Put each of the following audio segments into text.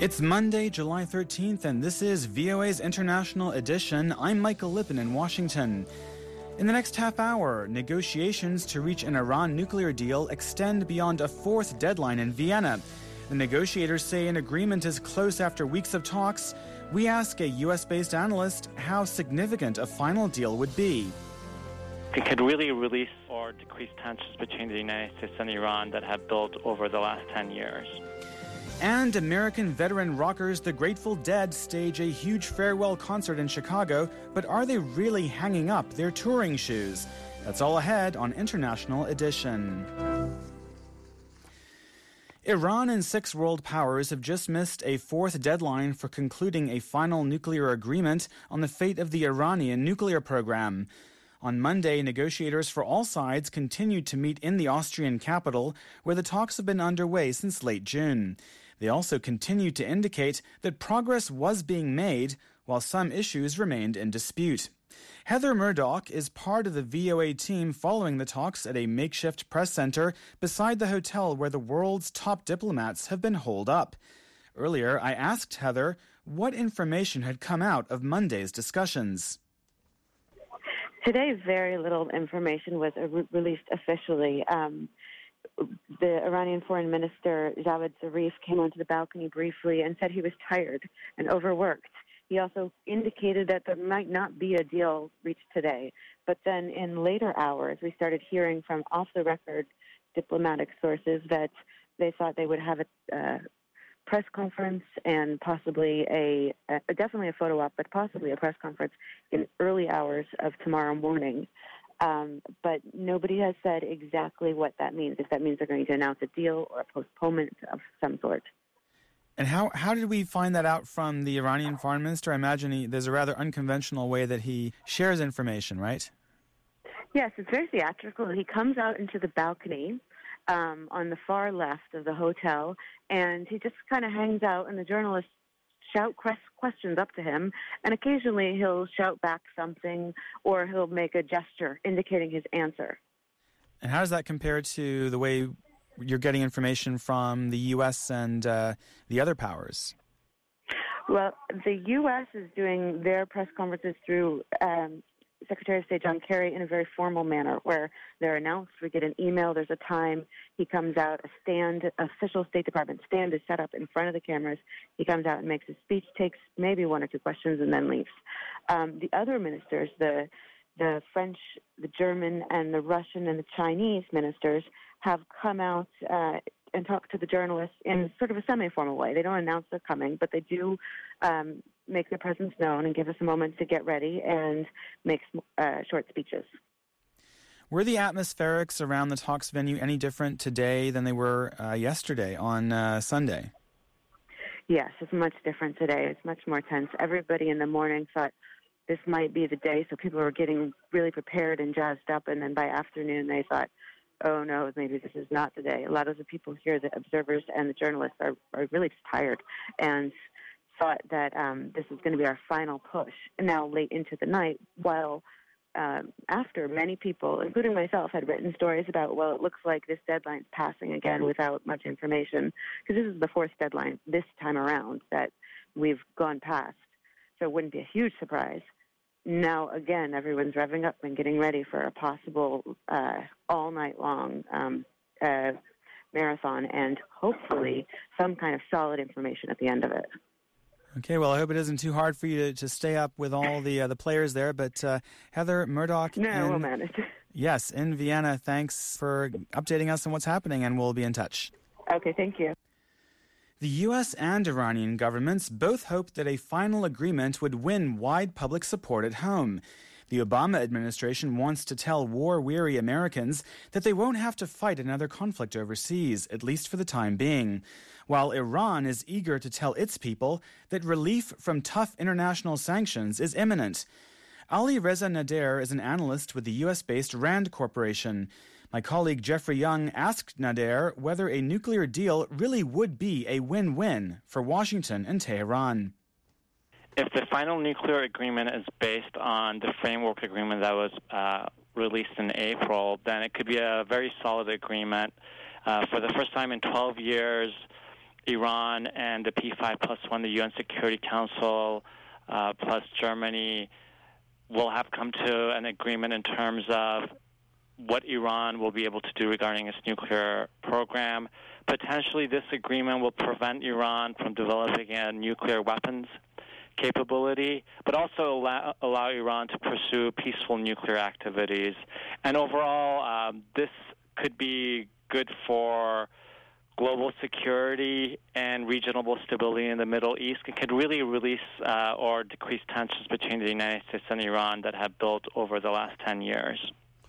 It's Monday, July 13th, and this is VOA's International Edition. I'm Michael Lippin in Washington. In the next half hour, negotiations to reach an Iran nuclear deal extend beyond a fourth deadline in Vienna. The negotiators say an agreement is close after weeks of talks. We ask a U.S.-based analyst how significant a final deal would be. It could really release or decrease tensions between the United States and Iran that have built over the last 10 years. And American veteran rockers The Grateful Dead stage a huge farewell concert in Chicago, but are they really hanging up their touring shoes? That's all ahead on International Edition. Iran and 6 world powers have just missed a fourth deadline for concluding a final nuclear agreement on the fate of the Iranian nuclear program. On Monday, negotiators for all sides continued to meet in the Austrian capital, where the talks have been underway since late June. They also continued to indicate that progress was being made, while some issues remained in dispute. Heather Murdoch is part of the VOA team following the talks at a makeshift press center beside the hotel where the world's top diplomats have been holed up. Earlier, I asked Heather what information had come out of Monday's discussions. Today, very little information was released officially. The Iranian Foreign Minister, Javad Zarif, came onto the balcony briefly and said he was tired and overworked. He also indicated that there might not be a deal reached today. But then in later hours, we started hearing from off-the-record diplomatic sources that they thought they would have a press conference and possibly definitely a photo op, but possibly a press conference in early hours of tomorrow morning. But nobody has said exactly what that means, if that means they're going to announce a deal or a postponement of some sort. And how did we find that out from the Iranian foreign minister? I imagine there's a rather unconventional way that he shares information, right? Yes, it's very theatrical. He comes out into the balcony on the far left of the hotel, and he just kind of hangs out, and the journalists shout questions up to him, and occasionally he'll shout back something, or he'll make a gesture indicating his answer. And how does that compare to the way you're getting information from the U.S. and the other powers? Well, the U.S. is doing their press conferences through Secretary of State John Kerry in a very formal manner, where they're announced. We get an email. There's a time. He comes out. Official State Department stand is set up in front of the cameras. He comes out and makes a speech, takes maybe one or two questions, and then leaves. The other ministers, the French, the German, and the Russian and the Chinese ministers, have come out and talked to the journalists in sort of a semi-formal way. They don't announce they're coming, but they do make their presence known and give us a moment to get ready and make short speeches. Were the atmospherics around the talks venue any different today than they were yesterday on Sunday? Yes, it's much different today. It's much more tense. Everybody in the morning thought this might be the day, so people were getting really prepared and jazzed up, and then by afternoon they thought, oh no, maybe this is not the day. A lot of the people here, the observers and the journalists, are really just tired and thought that this is going to be our final push. And now late into the night, while after many people, including myself, had written stories about, well, it looks like this deadline's passing again without much information, because this is the fourth deadline this time around that we've gone past. So it wouldn't be a huge surprise. Now, again, everyone's revving up and getting ready for a possible all-night-long marathon and hopefully some kind of solid information at the end of it. Okay, well, I hope it isn't too hard for you to stay up with all the players there. But Heather Murdoch, we'll manage. Yes, in Vienna, thanks for updating us on what's happening, and we'll be in touch. Okay, thank you. The U.S. and Iranian governments both hoped that a final agreement would win wide public support at home. The Obama administration wants to tell war-weary Americans that they won't have to fight another conflict overseas, at least for the time being, while Iran is eager to tell its people that relief from tough international sanctions is imminent. Ali Reza Nader is an analyst with the U.S.-based RAND Corporation. My colleague Jeffrey Young asked Nader whether a nuclear deal really would be a win-win for Washington and Tehran. If the final nuclear agreement is based on the framework agreement that was released in April, then it could be a very solid agreement. For the first time in 12 years, Iran and the P5+1, the UN Security Council, plus Germany, will have come to an agreement in terms of what Iran will be able to do regarding its nuclear program. Potentially, this agreement will prevent Iran from developing a nuclear weapons capability, but also allow Iran to pursue peaceful nuclear activities. And overall, this could be good for global security and regional stability in the Middle East. It could really release or decrease tensions between the United States and Iran that have built over the last 10 years.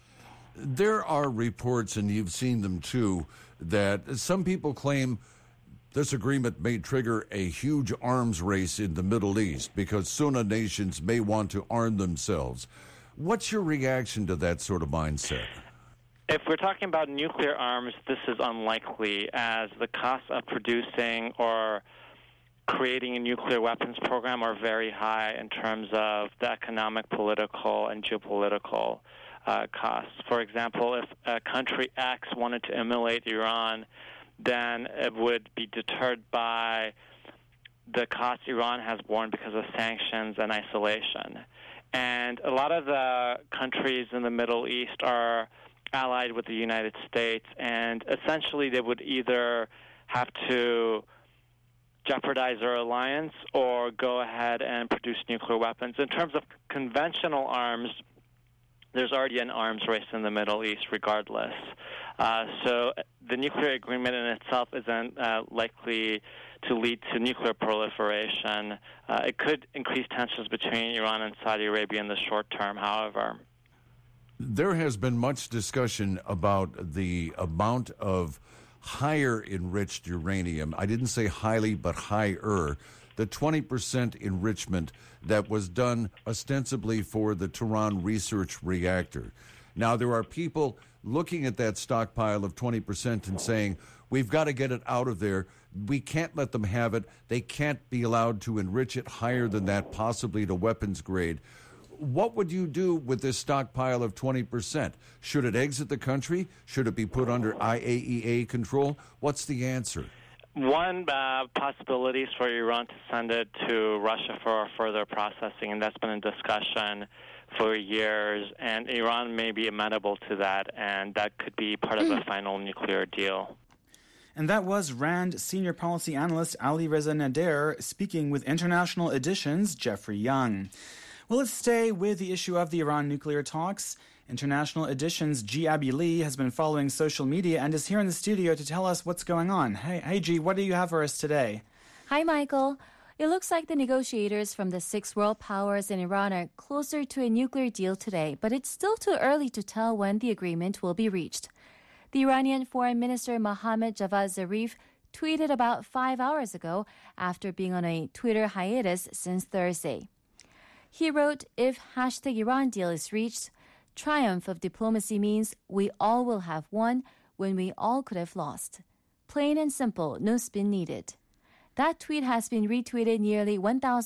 There are reports, and you've seen them too, that some people claim this agreement may trigger a huge arms race in the Middle East because Sunni nations may want to arm themselves. What's your reaction to that sort of mindset? If we're talking about nuclear arms, this is unlikely, as the costs of producing or creating a nuclear weapons program are very high in terms of the economic, political, and geopolitical costs. For example, if a country X wanted to emulate Iran, then it would be deterred by the costs Iran has borne because of sanctions and isolation. And a lot of the countries in the Middle East are allied with the United States, and essentially they would either have to jeopardize their alliance or go ahead and produce nuclear weapons. In terms of conventional arms, there's already an arms race in the Middle East regardless. So the nuclear agreement in itself isn't likely to lead to nuclear proliferation. It could increase tensions between Iran and Saudi Arabia in the short term, however. There has been much discussion about the amount of higher enriched uranium. I didn't say highly, but higher. The 20% enrichment that was done ostensibly for the Tehran research reactor. Now, there are people looking at that stockpile of 20% and saying, we've got to get it out of there. We can't let them have it. They can't be allowed to enrich it higher than that, possibly to weapons grade. What would you do with this stockpile of 20%? Should it exit the country? Should it be put under IAEA control? What's the answer? One possibility is for Iran to send it to Russia for further processing, and that's been in discussion for years, and Iran may be amenable to that, and that could be part of a final nuclear deal. And that was RAND Senior Policy Analyst Ali Reza Nader speaking with International Edition's Jeffrey Young. Well, let's stay with the issue of the Iran nuclear talks. International Edition's G. Abby Lee has been following social media and is here in the studio to tell us what's going on. Hey, G, what do you have for us today? Hi, Michael. It looks like the negotiators from the 6 world powers in Iran are closer to a nuclear deal today, but it's still too early to tell when the agreement will be reached. The Iranian Foreign Minister Mohammad Javad Zarif tweeted about 5 hours ago after being on a Twitter hiatus since Thursday. He wrote, if #Iran deal is reached, triumph of diplomacy means we all will have won when we all could have lost. Plain and simple, no spin needed. That tweet has been retweeted nearly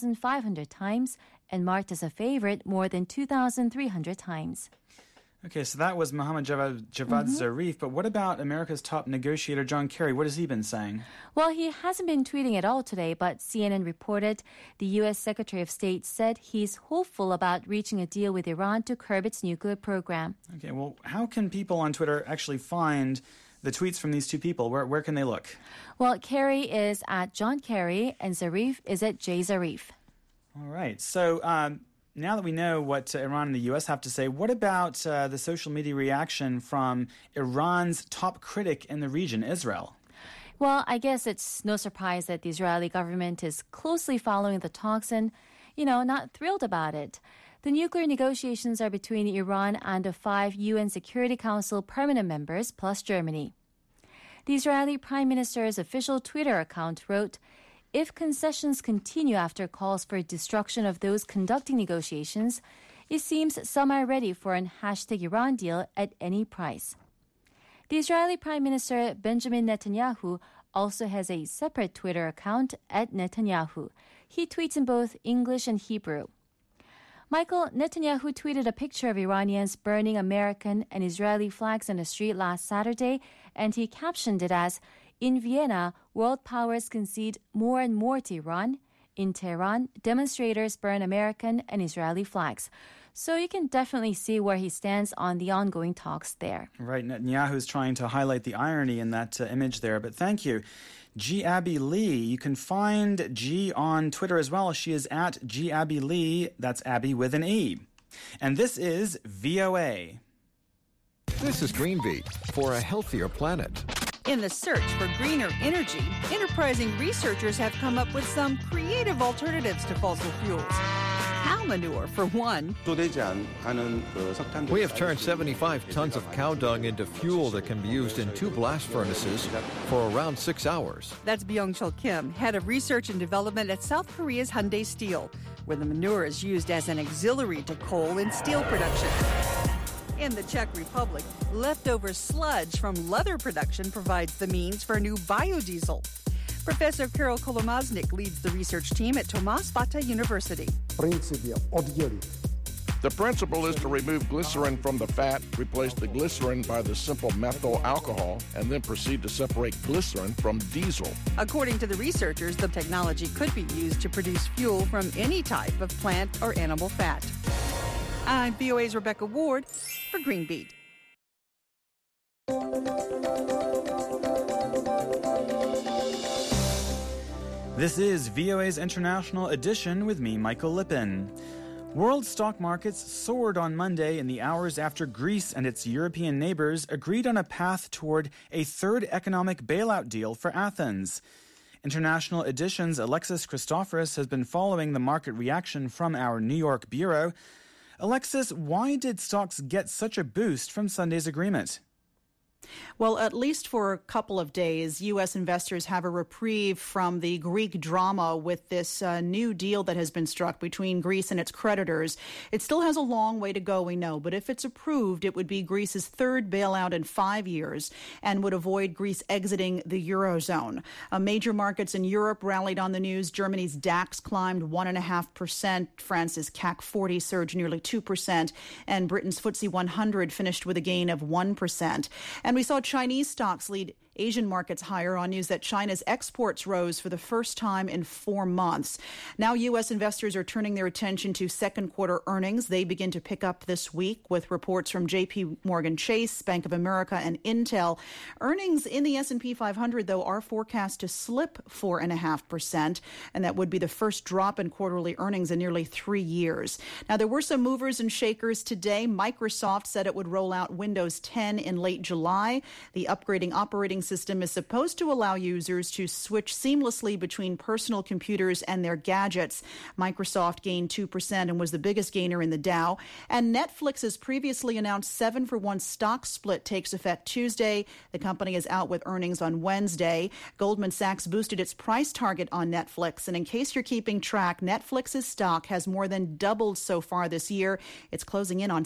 1,500 times and marked as a favorite more than 2,300 times. Okay, so that was Mohammad Javad Zarif, but what about America's top negotiator, John Kerry? What has he been saying? Well, he hasn't been tweeting at all today, but CNN reported the U.S. Secretary of State said he's hopeful about reaching a deal with Iran to curb its nuclear program. Okay, well, how can people on Twitter actually find the tweets from these two people? Where can they look? Well, Kerry is at John Kerry and Zarif is at J. Zarif. All right, so now that we know what Iran and the U.S. have to say, what about the social media reaction from Iran's top critic in the region, Israel? Well, I guess it's no surprise that the Israeli government is closely following the talks and, not thrilled about it. The nuclear negotiations are between Iran and the 5 UN Security Council permanent members, plus Germany. The Israeli Prime Minister's official Twitter account wrote, if concessions continue after calls for destruction of those conducting negotiations, it seems some are ready for an #Iran deal at any price. The Israeli Prime Minister Benjamin Netanyahu also has a separate Twitter account at Netanyahu. He tweets in both English and Hebrew. Michael, Netanyahu tweeted a picture of Iranians burning American and Israeli flags on the street last Saturday, and he captioned it as, In Vienna, world powers concede more and more to Iran. In Tehran, demonstrators burn American and Israeli flags. So you can definitely see where he stands on the ongoing talks there. Right, Netanyahu's trying to highlight the irony in that image there, but thank you. G. Abby Lee, you can find G on Twitter as well. She is at G. Abby Lee, that's Abby with an E. And this is VOA. This is Greenbeat for a healthier planet. In the search for greener energy, enterprising researchers have come up with some creative alternatives to fossil fuels. Cow manure, for one. We have turned 75 tons of cow dung into fuel that can be used in 2 blast furnaces for around 6 hours. That's Byung-Chul Kim, head of research and development at South Korea's Hyundai Steel, where the manure is used as an auxiliary to coal in steel production. In the Czech Republic, leftover sludge from leather production provides the means for new biodiesel. Professor Karol Kolomaznik leads the research team at Tomas Bata University. The principle is to remove glycerin from the fat, replace the glycerin by the simple methyl alcohol, and then proceed to separate glycerin from diesel. According to the researchers, the technology could be used to produce fuel from any type of plant or animal fat. I'm VOA's Rebecca Ward for Greenbeat. This is VOA's International Edition with me, Michael Lippin. World stock markets soared on Monday in the hours after Greece and its European neighbors agreed on a path toward a third economic bailout deal for Athens. International Edition's Alexis Christoforous has been following the market reaction from our New York bureau. Alexis, why did stocks get such a boost from Sunday's agreement? Well, at least for a couple of days, U.S. investors have a reprieve from the Greek drama with this new deal that has been struck between Greece and its creditors. It still has a long way to go, we know, but if it's approved, it would be Greece's third bailout in 5 years and would avoid Greece exiting the Eurozone. Major markets in Europe rallied on the news. Germany's DAX climbed 1.5%. France's CAC 40 surged nearly 2%. And Britain's FTSE 100 finished with a gain of 1%. And we saw Chinese stocks lead Asian markets higher on news that China's exports rose for the first time in 4 months. Now U.S. investors are turning their attention to second quarter earnings. They begin to pick up this week with reports from J.P. Morgan Chase, Bank of America, and Intel. Earnings in the S&P 500, though, are forecast to slip 4.5%, and that would be the first drop in quarterly earnings in nearly 3 years. Now, there were some movers and shakers today. Microsoft said it would roll out Windows 10 in late July. The upgrading operating system is supposed to allow users to switch seamlessly between personal computers and their gadgets. Microsoft gained 2% and was the biggest gainer in the Dow. And Netflix's previously announced 7-for-1 stock split takes effect Tuesday. The company is out with earnings on Wednesday. Goldman Sachs boosted its price target on Netflix. And in case you're keeping track, Netflix's stock has more than doubled so far this year. It's closing in on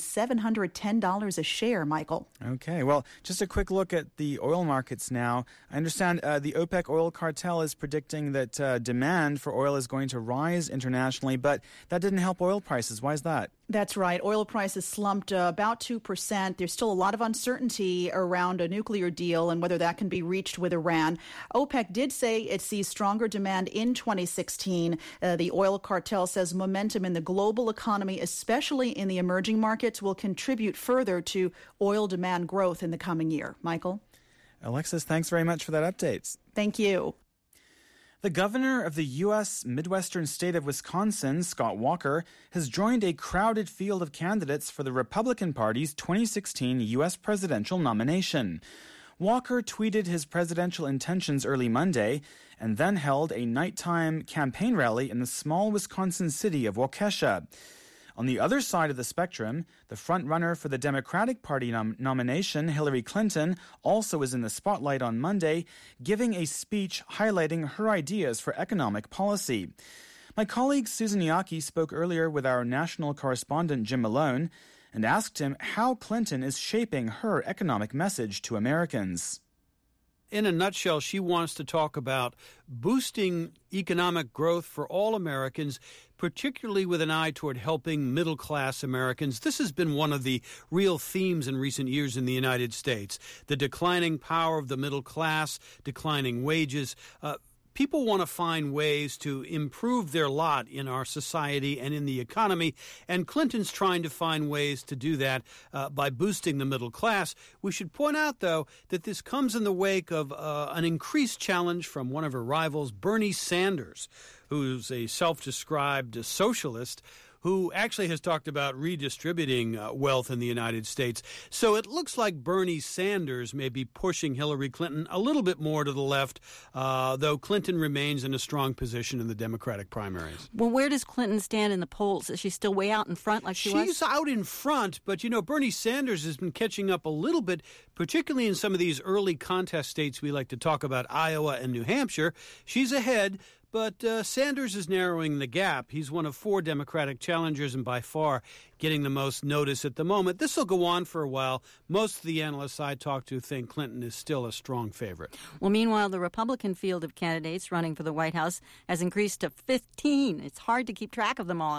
$710 a share, Michael. Okay, well, just a quick look at the oil markets now. I understand the OPEC oil cartel is predicting that demand for oil is going to rise internationally, but that didn't help oil prices. Why is that? That's right. Oil prices slumped about 2%. There's still a lot of uncertainty around a nuclear deal and whether that can be reached with Iran. OPEC did say it sees stronger demand in 2016. The oil cartel says momentum in the global economy, especially in the emerging markets, will contribute further to oil demand growth in the coming year. Michael? Alexis, thanks very much for that update. Thank you. The governor of the U.S. Midwestern state of Wisconsin, Scott Walker, has joined a crowded field of candidates for the Republican Party's 2016 U.S. presidential nomination. Walker tweeted his presidential intentions early Monday and then held a nighttime campaign rally in the small Wisconsin city of Waukesha. On the other side of the spectrum, the frontrunner for the Democratic Party nomination, Hillary Clinton, also was in the spotlight on Monday, giving a speech highlighting her ideas for economic policy. My colleague Susan Iaki spoke earlier with our national correspondent Jim Malone and asked him how Clinton is shaping her economic message to Americans. in a nutshell, she wants to talk about boosting economic growth for all Americans, particularly with an eye toward helping middle-class Americans. This has been one of the real themes in recent years in the United States, the declining power of the middle class, declining wages. People want to find ways to improve their lot in our society and in the economy, and Clinton's trying to find ways to do that by boosting the middle class. We should point out, though, that this comes in the wake of an increased challenge from one of her rivals, Bernie Sanders, who's a self-described socialist, who actually has talked about redistributing wealth in the United States. So it looks like Bernie Sanders may be pushing Hillary Clinton a little bit more to the left, though Clinton remains in a strong position in the Democratic primaries. Well, where does Clinton stand in the polls? Is she still way out in front like she was? She's out in front, but, Bernie Sanders has been catching up a little bit, particularly in some of these early contest states we like to talk about, Iowa and New Hampshire. She's ahead. But Sanders is narrowing the gap. He's one of 4 Democratic challengers and by far getting the most notice at the moment. This will go on for a while. Most of the analysts I talk to think Clinton is still a strong favorite. Well, meanwhile, the Republican field of candidates running for the White House has increased to 15. It's hard to keep track of them all.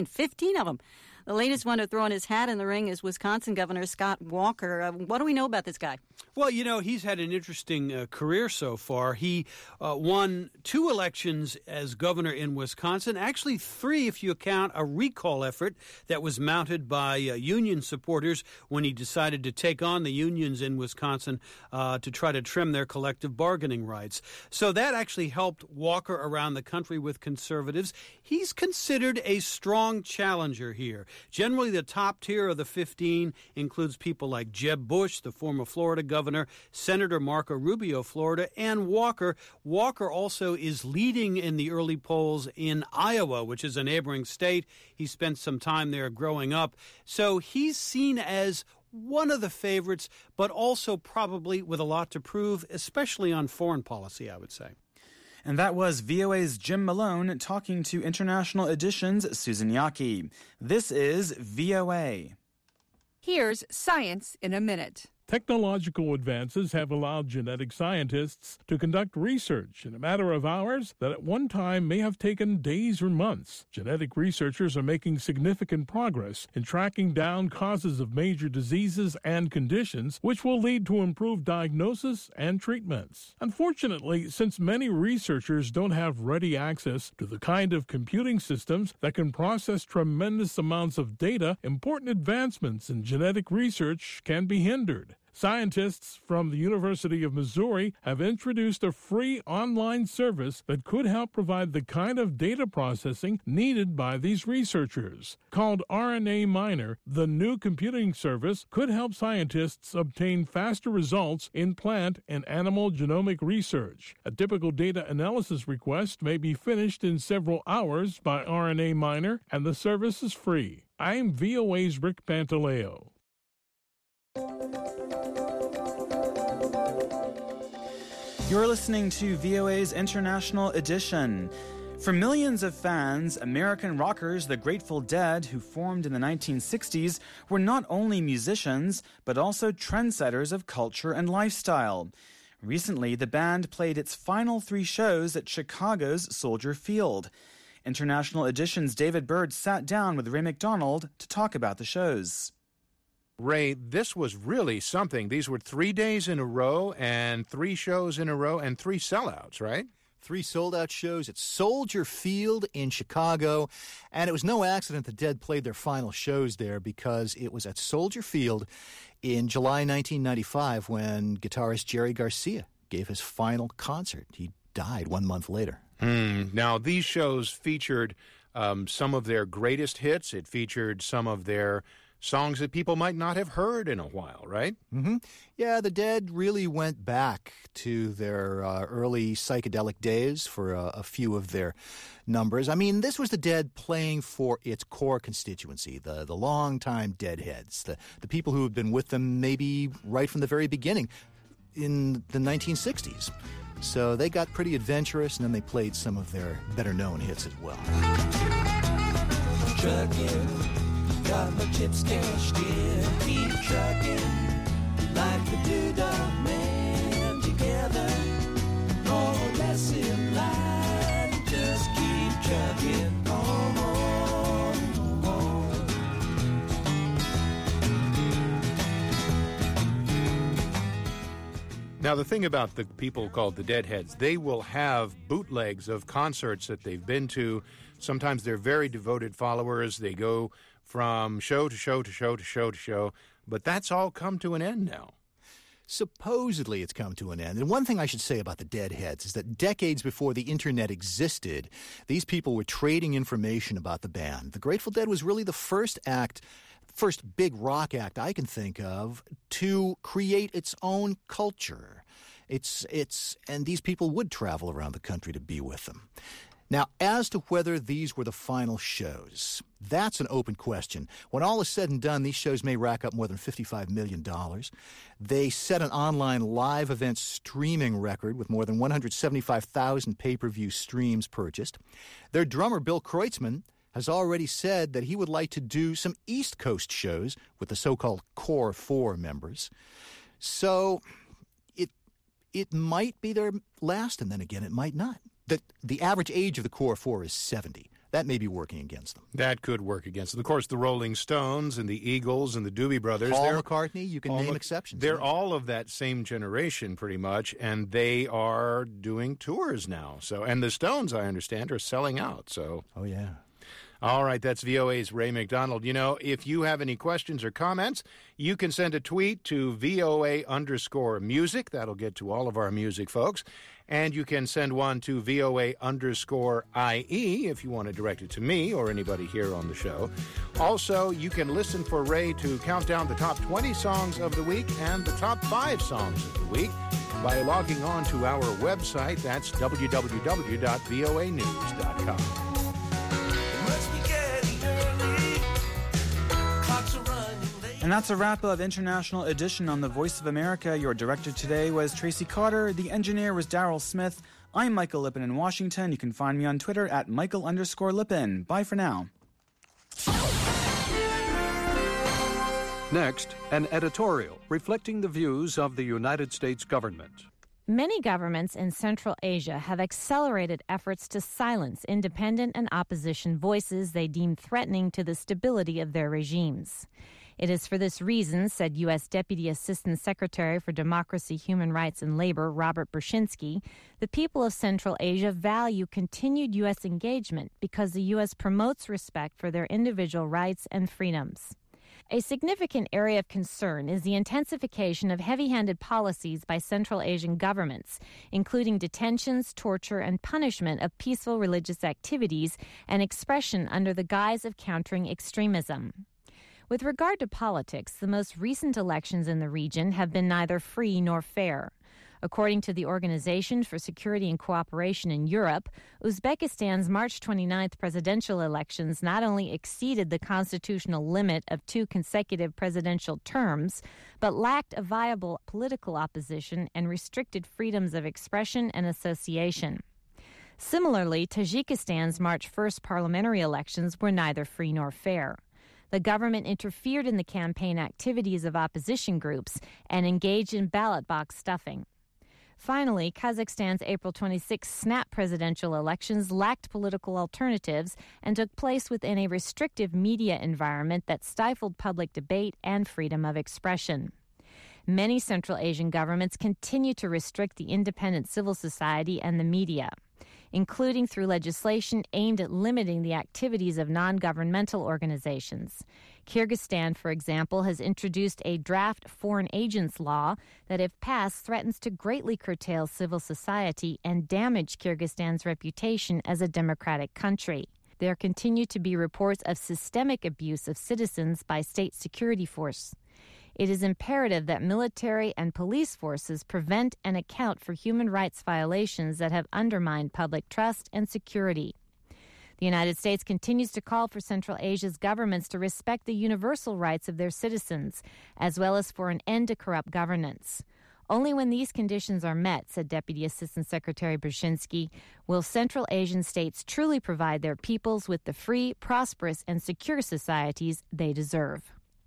15 of them. The latest one to throw in his hat in the ring is Wisconsin Governor Scott Walker. What do we know about this guy? Well, he's had an interesting career so far. He won 2 elections as governor in Wisconsin, actually 3 if you count a recall effort that was mounted by union supporters when he decided to take on the unions in Wisconsin to try to trim their collective bargaining rights. So that actually helped Walker around the country with conservatives. He's considered a strong challenger here. Generally, the top tier of the 15 includes people like Jeb Bush, the former Florida governor, Senator Marco Rubio, Florida, and Walker. Walker also is leading in the early polls in Iowa, which is a neighboring state. He spent some time there growing up. So he's seen as one of the favorites, but also probably with a lot to prove, especially on foreign policy, I would say. And that was VOA's Jim Malone talking to International Edition's Susan Yaki. This is VOA. Here's Science in a Minute. Technological advances have allowed genetic scientists to conduct research in a matter of hours that at one time may have taken days or months. Genetic researchers are making significant progress in tracking down causes of major diseases and conditions, which will lead to improved diagnosis and treatments. Unfortunately, since many researchers don't have ready access to the kind of computing systems that can process tremendous amounts of data, important advancements in genetic research can be hindered. Scientists from the University of Missouri have introduced a free online service that could help provide the kind of data processing needed by these researchers. Called RNA Miner, the new computing service could help scientists obtain faster results in plant and animal genomic research. A typical data analysis request may be finished in several hours by RNA Miner, and the service is free. I'm VOA's Rick Pantaleo. You're listening to VOA's International Edition. For millions of fans, American rockers the Grateful Dead, who formed in the 1960s, were not only musicians, but also trendsetters of culture and lifestyle. Recently, the band played its final 3 shows at Chicago's Soldier Field. International Edition's David Bird sat down with Ray McDonald to talk about the shows. Ray, this was really something. These were 3 days in a row and 3 shows in a row and 3 sellouts, right? 3 sold-out shows at Soldier Field in Chicago. And it was no accident the Dead played their final shows there, because it was at Soldier Field in July 1995 when guitarist Jerry Garcia gave his final concert. He died 1 month later. Now, these shows featured some of their greatest hits. It featured some of their songs that people might not have heard in a while, right? Mm-hmm. Yeah, the Dead really went back to their early psychedelic days for a few of their numbers. I mean, this was the Dead playing for its core constituency, the longtime Deadheads, the people who had been with them maybe right from the very beginning in the 1960s. So they got pretty adventurous, and then they played some of their better-known hits as well. Trucking. Got my chips cashed in, keep trucking like the Doodah Man together. Now, the thing about the people called the Deadheads, they will have bootlegs of concerts that they've been to. Sometimes they're very devoted followers. They go from show to show to show to show to show. But that's all come to an end now. Supposedly it's come to an end. And one thing I should say about the Deadheads is that decades before the Internet existed, these people were trading information about the band. The Grateful Dead was really the first big rock act I can think of to create its own culture. And these people would travel around the country to be with them. Now, as to whether these were the final shows, that's an open question. When all is said and done, these shows may rack up more than $55 million. They set an online live event streaming record with more than 175,000 pay-per-view streams purchased. Their drummer, Bill Kreutzmann, has already said that he would like to do some East Coast shows with the so-called Core 4 members. So it might be their last, and then again, it might not. The average age of the Core 4 is 70. That may be working against them. That could work against them. Of course, the Rolling Stones and the Eagles and the Doobie Brothers. Paul McCartney, you can name exceptions. They're all of that same generation, pretty much, and they are doing tours now. And the Stones, I understand, are selling out. So. Oh, yeah. All right, that's VOA's Ray McDonald. You know, if you have any questions or comments, you can send a tweet to VOA_music. That'll get to all of our music folks. And you can send one to VOA_IE if you want to direct it to me or anybody here on the show. Also, you can listen for Ray to count down the top 20 songs of the week and the top 5 songs of the week by logging on to our website. That's www.voanews.com. And that's a wrap of International Edition on the Voice of America. Your director today was Tracy Carter. The engineer was Daryl Smith. I'm Michael Lippin in Washington. You can find me on Twitter at Michael_Lippin. Bye for now. Next, an editorial reflecting the views of the United States government. Many governments in Central Asia have accelerated efforts to silence independent and opposition voices they deem threatening to the stability of their regimes. It is for this reason, said U.S. Deputy Assistant Secretary for Democracy, Human Rights, and Labor, Robert Brzezinski, the people of Central Asia value continued U.S. engagement because the U.S. promotes respect for their individual rights and freedoms. A significant area of concern is the intensification of heavy-handed policies by Central Asian governments, including detentions, torture, and punishment of peaceful religious activities and expression under the guise of countering extremism. With regard to politics, the most recent elections in the region have been neither free nor fair. According to the Organization for Security and Cooperation in Europe, Uzbekistan's March 29th presidential elections not only exceeded the constitutional limit of 2 consecutive presidential terms, but lacked a viable political opposition and restricted freedoms of expression and association. Similarly, Tajikistan's March 1st parliamentary elections were neither free nor fair. The government interfered in the campaign activities of opposition groups and engaged in ballot box stuffing. Finally, Kazakhstan's April 26 snap presidential elections lacked political alternatives and took place within a restrictive media environment that stifled public debate and freedom of expression. Many Central Asian governments continue to restrict the independent civil society and the media, including through legislation aimed at limiting the activities of non-governmental organizations. Kyrgyzstan, for example, has introduced a draft foreign agents law that, if passed, threatens to greatly curtail civil society and damage Kyrgyzstan's reputation as a democratic country. There continue to be reports of systemic abuse of citizens by state security forces. It is imperative that military and police forces prevent and account for human rights violations that have undermined public trust and security. The United States continues to call for Central Asia's governments to respect the universal rights of their citizens, as well as for an end to corrupt governance. Only when these conditions are met, said Deputy Assistant Secretary Brzezinski, will Central Asian states truly provide their peoples with the free, prosperous, and secure societies they deserve.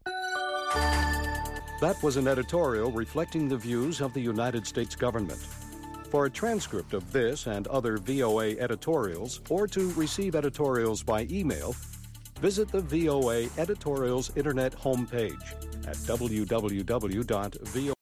That was an editorial reflecting the views of the United States government. For a transcript of this and other VOA editorials, or to receive editorials by email, visit the VOA Editorials Internet homepage at www.voanews.com.